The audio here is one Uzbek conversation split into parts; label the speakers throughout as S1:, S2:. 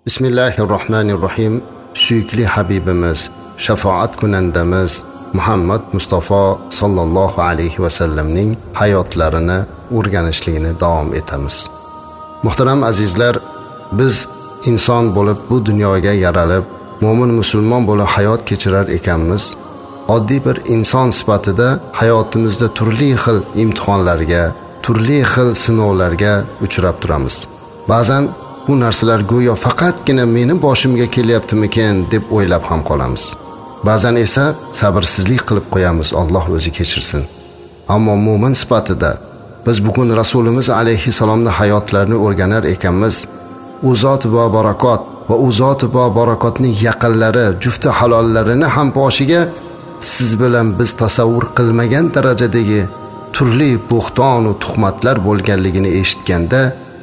S1: Bismillahirrohmanirrohim. Suyukli Habibimiz, shafaat kunandamiz Muhammad Mustafa sallallohu alayhi va sallamning hayotlarini o'rganishlikni davom etamiz. Muhtaram azizlar, biz inson bo'lib bu dunyoga yaralib, mo'min musulmon bo'lib hayot kechirar ekanmiz. Oddiy bir inson sifatida hayotimizda turli xil imtihonlarga, turli xil sinovlarga uchrab turamiz. Ba'zan bu narsalar go'yo faqatgina meni boshimga kelyaptimikin deb o'ylab ham qolamiz. Ba'zan esa sabrsizlik qilib qo'yamiz, Alloh o'zi kechirsin. Ammo mo'min sifatida biz bugun Rasulimiz alayhisalomning hayotlarini o'rganar ekanmiz. U zot va barakot va u zot va barakotning yaqinlari, jufti halollarini ham boshiga siz bilan biz tasavvur qilmagan darajadagi turli bo'xton va tuhmatlar bo'lganligini eshitganda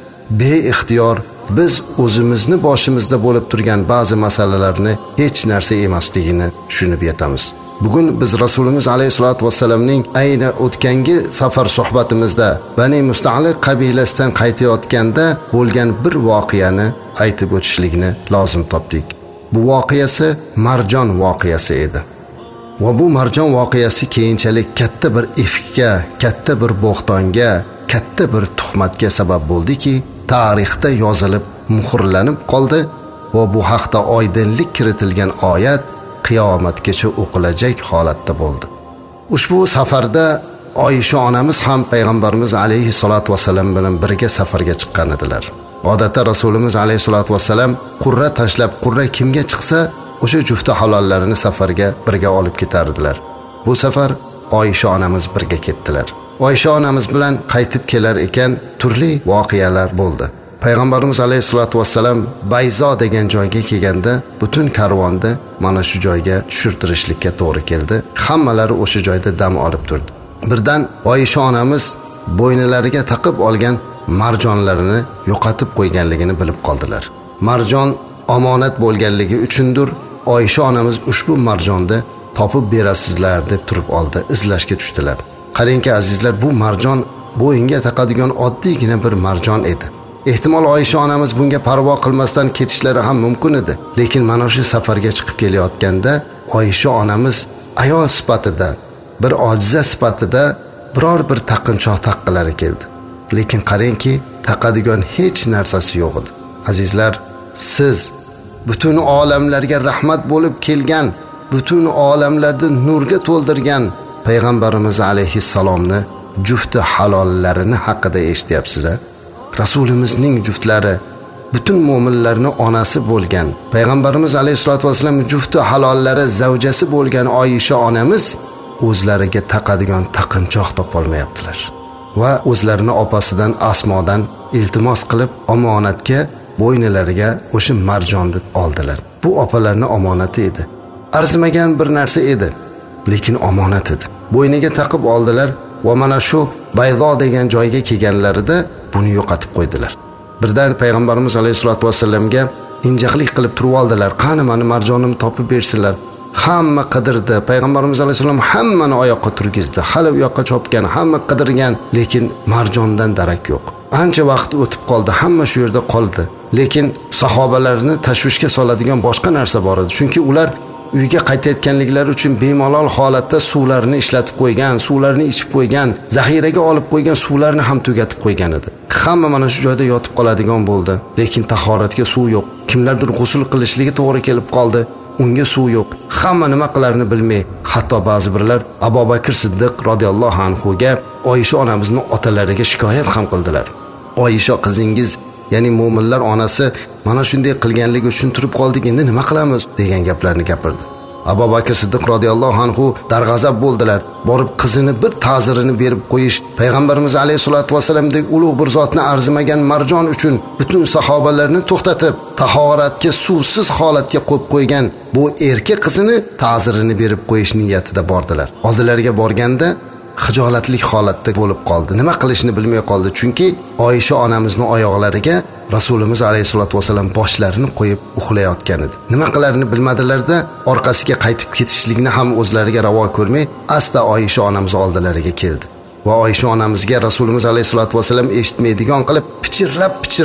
S1: beixtiyor biz o'zimizni boshimizda bo'lib turgan ba'zi masalalarni hech narsa emasligini tushunib yetamiz. Bugun biz Rasulimiz alayhisolatu vassalamning ayni o'tgangi safar suhbatimizda Bani Musta'liq qabilasidan qaytayotganda bo'lgan bir voqeani aytib o'tishlikni lozim topdik. Bu voqeasi Marjon voqeasi edi. Va bu Marjon voqeasi keyinchalik katta bir ifkga, katta bir bo'xtonga, katta bir tuhmatga sabab bo'ldiki, tarixda yozilib, muhrlanib qoldi va bu haqda oydinlik kiritilgan oyat qiyomatgacha o'qilajak holatda bo'ldi. Ushbu safarda Oysha onamiz ham payg'ambarimiz alayhisolatu vasallam bilan birga safarga chiqqan edilar. Odatda Rasulimiz alayhisolatu vasallam qurra tashlab, qurra kimga chiqsa, o'sha jufti halollarini safarga birga olib ketardilar. Bu safar Oysha onamiz birga ketdilar. Oysha onamiz bilan qaytib kelar ekan turli voqealar bo'ldi. Payg'ambarimiz alayhisolatu vasallam Bayzo degan joyga kelganda butun karvonni mana shu joyga tushirtirishlikka to'g'ri keldi. Hammalari o'sha joyda dam olib turdi. Birdan Oysha onamiz bo'ynilariga taqib olgan marjonlarini yo'qotib qo'yganligini bilib qoldilar. Marjon omonat bo'lganligi uchundir Oysha onamiz ushbu marjonni topib berasizlar deb turib oldi, izlashga tushdilar. Qarangki azizlar, bu marjon bo'yinga taqadigan oddiygina bir marjon edi. Ehtimol Oysha onamiz bunga parvo qilmasdan ketishlari ham mumkin edi. Lekin mana shu safarga chiqib kelayotganda Oysha onamiz ayol sifatida, bir ojiza sifatida biror bir taqinchoq taqqilari keldi. Lekin qarangki, taqadigan hech narsasi yo'q edi. Azizlar, siz butun olamlarga rahmat bo'lib kelgan, butun olamlarni nurga to'ldirgan payg'ambarimiz alayhissalomni jufti halollarini haqida eshityapsiz. Rasulimizning juftlari, butun mo'minlarning onasi bo'lgan payg'ambarimiz alayhisolatu vasallam jufti halollari, zavjasi bo'lgan Oysha onamiz o'zlariga taqadigan taqinchoq topolmayaptilar va o'zlarini opasidan Asmodan iltimos qilib omonatga bo'ynilariga o'sha marjonni oldilar. Bu opalarning omonati edi. Arzimagan bir narsa edi, lekin omonat edi. Bo'yniga taqib oldilar va mana shu Bayzo degan joyga kelganlarida buni yo'qotib qo'ydilar. Birdan payg'ambarimiz alayhisolatu vasallamga injaqlik qilib turib oldilar. Qani meni marjonimni topib bersinlar. Hamma qidirdi. Payg'ambarimiz alayhisalom hammani oyoqqa turgizdi. Hali u yoqqa chopgan, hamma qidirgan, lekin marjondan darak yo'q. Ancha vaqt o'tib qoldi, hamma shu yerda qoldi. Lekin sahobalarni tashvishga soladigan boshqa narsa bor edi. Chunki ular uyga qaytayotganliklari uchun bemalol holatda suvlarini ishlatib qo'ygan, suvlarini ichib qo'ygan, zaxiraga olib qo'ygan suvlarni ham tugatib qo'ygan edi. Hamma mana shu joyda yotib qoladigan bo'ldi. Lekin tahoratga suv yo'q. Kimlardir g'usl qilishligi to'g'ri kelib qoldi. Unga suv yo'q. Hamma nima qilarini bilmay, hatto ba'zi birlar Abu Bakr Siddiq radhiyallohu anhu ga Oysha onamizning otalariga shikoyat ham qildilar. Oysha qizingiz, ya'ni mo'minlar onasi mana shunday qilganligi uchun turib qoldik, endi nima qilamiz degan gaplarni gapirdi. Abu Bakr Siddiq radhiyallohu anhu darg'azab bo'ldilar. Borib qizini bir ta'zirini berib qo'yish, payg'ambarimiz alayhisolatu vasallamdek ulug' bir zotni arzimagan marjon uchun butun sahobalarni to'xtatib, tahoratga suvsiz holatga qo'yib qo'ygan bu erkak qizini ta'zirini berib qo'yish niyatida bordilar. Oldilariga borganda xijolatlik holatda bo'lib qoldi. Nima qilishni bilmay qoldi. Chunki Oysha onamizning oyoqlariga Rasulimiz alayhisolatu vasallam boshlarini qo'yib uxlayotgan edi. Nima qilarini bilmadilarda, orqasiga qaytib ketishlikni ham o'zlariga ravo ko'rmay, asta Oysha onamiz oldilariga keldi. Va Oysha onamizga Rasulimiz alayhisolatu vasallam eshitmaydigan qilib pichirlab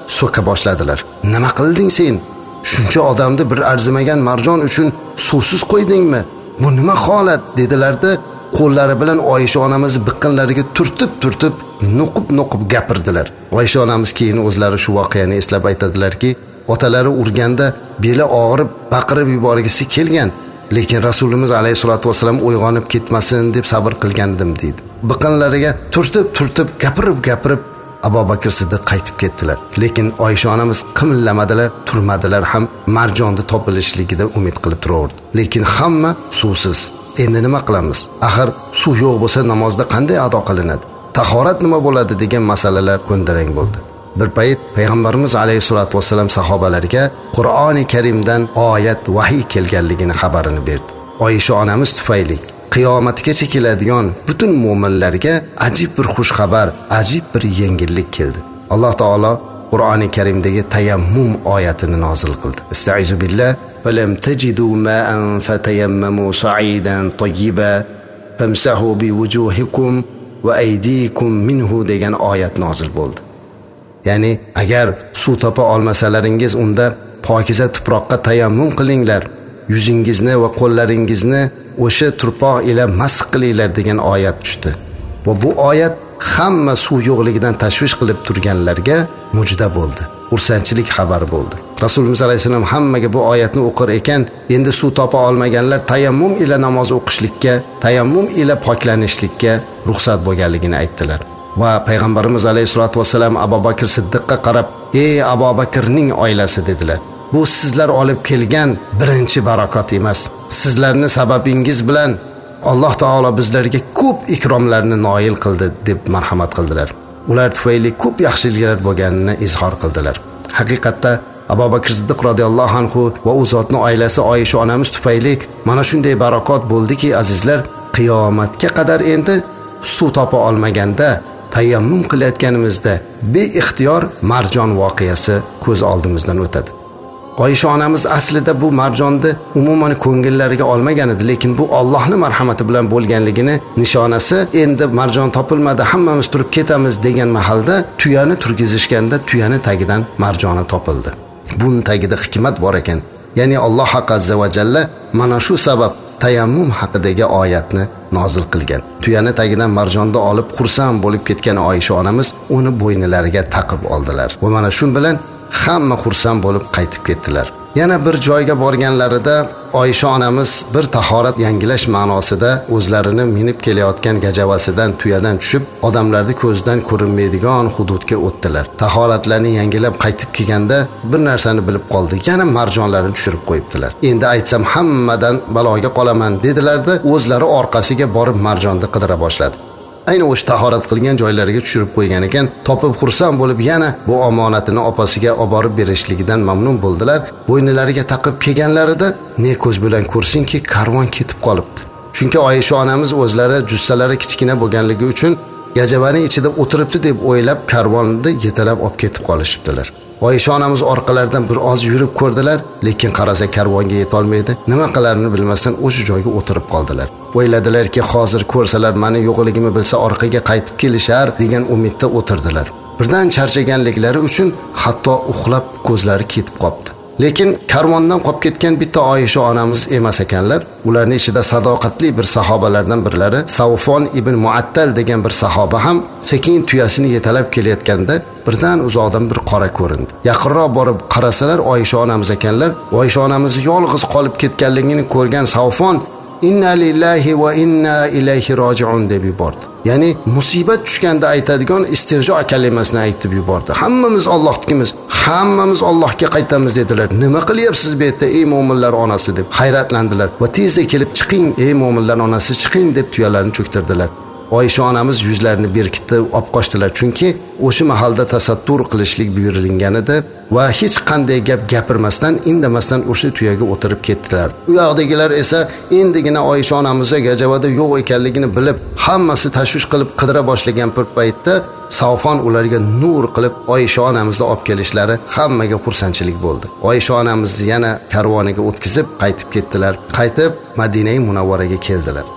S1: so'ka boshladilar. Nima qilding sen? Shuncha odamni bir arzimagan marjon uchun suvsiz qo'ydingmi? Bu nima holat dedilarda, qo'llari bilan Oysha onamizni biqinlariga turtib nuqib gapirdilar. Oysha onamiz keyin o'zlari shu voqeani eslab aytadilarki, otalari urganda beli og'rib, baqirib yuborgisi kelgan, lekin Rasulimiz alayhisolatu vasallam uyg'onib ketmasin deb sabr qilgan edim deydi. Biqinlariga turtib gapirib Abu Bakr Siddiq qaytib ketdilar. Lekin Oysha onamiz qimillamadilar, turmadilar ham, marjonni topilishligida umid qilib turaverdi. Lekin hamma suvsiz. Endi nima qilamiz? Axir suv yo'q bo'lsa namozda qanday ado qilinadi? Tahorat nima bo'ladi degan masalalar ko'ndarang bo'ldi. Bir payt payg'ambarimiz alayhisolatu vasallam sahobalariga Qur'oni Karimdan oyat vahiy kelganligini xabarini berdi. Oysha onamiz tufayli qiyomatgacha keladigan butun mu'minlarga ajib bir xush xabar, ajib bir yengillik keldi. Alloh taolo Qur'oni Karimdagi tayammum oyatini nozil qildi. Estaizu billah فَلَمْ تَجِدُوا مَاءً فَتَيَمَّمُوا صَعِيدًا طَيِّبًا فَامْسَحُوا بِوُجُوهِكُمْ وَأَيْدِيكُمْ مِنْهُ degan oyat nozil bo'ldi. Ya'ni agar suv topa olmasalaringiz unda pokiza tuproqqa tayammum qilinglar, yuzingizni va qo'llaringizni o'sha tuproq ila masx qilinglar degan oyat tushdi. Va bu oyat hamma suv yo'qligidan tashvish qilib turganlarga mujda bo'ldi. Xursandchilik xabari bo'ldi. Rasululloh alayhisalom hammaga bu oyatni o'qir ekan, endi suv topa olmaganlar tayammum ila namoz o'qishlikka, tayammum ila poklanishlikka ruxsat bo'lganligini aytdilar. Va payg'ambarimiz alayhisolatu vasallam Abu Bakr Siddiqqa qarab, "Ey Abu Bakrning oilasi" dedilar. Bu sizlar olib kelgan birinchi barakot emas. Sizlarning sababingiz bilan Alloh taolo bizlarga ko'p ikromlarni noil qildi deb marhamat qildilar. Ular tufayli ko'p yaxshiliklar bo'lganini izhor qildilar. Haqiqatda Abu Bakr Siddiq radhiyallohu anhu va u zotning oilasi Oysha onamiz tufayli mana shunday barakot bo'ldiki, azizlar, qiyomatga qadar endi suv topa olmaganda tayammum qilayotganimizda beixtiyor marjon voqeasi ko'z oldimizdan o'tadi. Oysha onamiz aslida bu marjonni umuman ko'ngillariga olmagan edi, lekin bu Allohning marhamati bilan bo'lganligini nishonasi. Endi marjon topilmadi, hammamiz turib ketamiz degan mahalda tuyani turgizishganda tuyani tagidan marjoni topildi. Bunun tagida hikmat bor ekan. Ya'ni Alloh azza va jalla mana shu sabab tayammum haqidagi oyatni nozil qilgan. Tuyani tagidan marjonni olib xursand bo'lib ketgan Oysha onamiz uni bo'ynilariga taqib oldilar. Va mana shu bilan hamma xursand bo'lib qaytib ketdilar. Yana bir joyga borganlarida Oysha onamiz bir tahorat yangilash ma'nosida o'zlarini minib kelayotgan gajavasidan tuyadan tushib, odamlarni ko'zdan ko'rinmaydigan hududga o'tdilar. Tahoratlarni yangilab qaytib kelganda bir narsani bilib qoldi. Yana marjonlarni tushirib qo'yibdilar. Endi aytsam hammadan baloga qolaman dedilarda, o'zlari orqasiga borib marjonni qidira boshladi. Ayni o'sha tahorat qilgan joylariga tushirib qo'ygan ekan, topib xursand bo'lib yana bu omonatini opasiga olib borib berishligidan mamnun bo'ldilar. Bo'ynilariga taqib kelganlarida ne ko'z bilan ko'rsinki, karvon ketib qolibdi. Chunki Oysha onamiz o'zlari jussalari kichkina bo'lganligi uchun gajavaning ichida o'tiribdi deb o'ylab karvonni yetalab olib ketib qolishibdilar. Oysha onamiz orqalaridan bir oz yurib ko'rdilar, lekin qarasa karvonga yeta olmaydi. Nima qilarini bilmasdan o'sha joyga o'tirib qoldilar. O'yladilarki, hozir ko'rsalar meni yo'qligimni bilsa orqaga qaytib kelishar degan umidda o'tirdilar. Birdan charchaganliklari uchun hatto uxlab ko'zlari ketib qopti. Lekin karvondan qolib ketgan bitta Oysha onamiz emas ekanlar. Ularning ichida sadoqatli bir sahobalardan birlari Savfon ibn Muattal degan bir sahoba ham sekin tuyasini yetalab kelayotganda birdan uzoqdan bir qora ko'rindi. Yaqinroq borib qarasalar Oysha onamiz ekanlar. Oysha onamiz yolg'iz qolib ketganligini ko'rgan Savfon "Inna lillahi va inna ilayhi roji'un" deb yubordi. Ya'ni musibat tushganda aytadigan istirjo kalimasini aytib yubordi. Hammamiz Allohnikimiz, hammamiz Allohga qaytamiz dedilar. Nima qilyapsiz bu yerda ey mu'minlar onasi deb hayratlandilar. Va tezda kelib chiqing ey mu'minlar onasi chiqing deb tuyalarni cho'ktirdilar. Oysha onamiz yuzlarini berkitib olib qochdilar, chunki o'sha mahalda tasattur qilishlik buyurilgan edi va hech qanday gap gapirmasdan, indamasdan o'sha tuyaga o'tirib ketdilar. U yoqdagilar esa endigina Oysha onamizga gajavada yo'q ekanligini bilib, hammasi tashvish qilib qidira boshlagan bir paytda Savfon ularga nur qilib Oysha onamizni olib kelishlari hammaga xursandchilik bo'ldi. Oysha onamizni yana karvoniga o'tkazib qaytib ketdilar. Qaytib Madina-i Munavvaraga keldilar.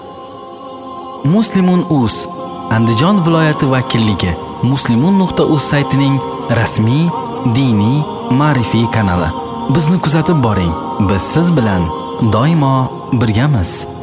S2: Muslimun.uz Andijon viloyati vakilligi Muslimun.uz saytining rasmiy diniy, ma'rifiy kanali. Bizni kuzatib boring. Biz siz bilan doimo birgamiz.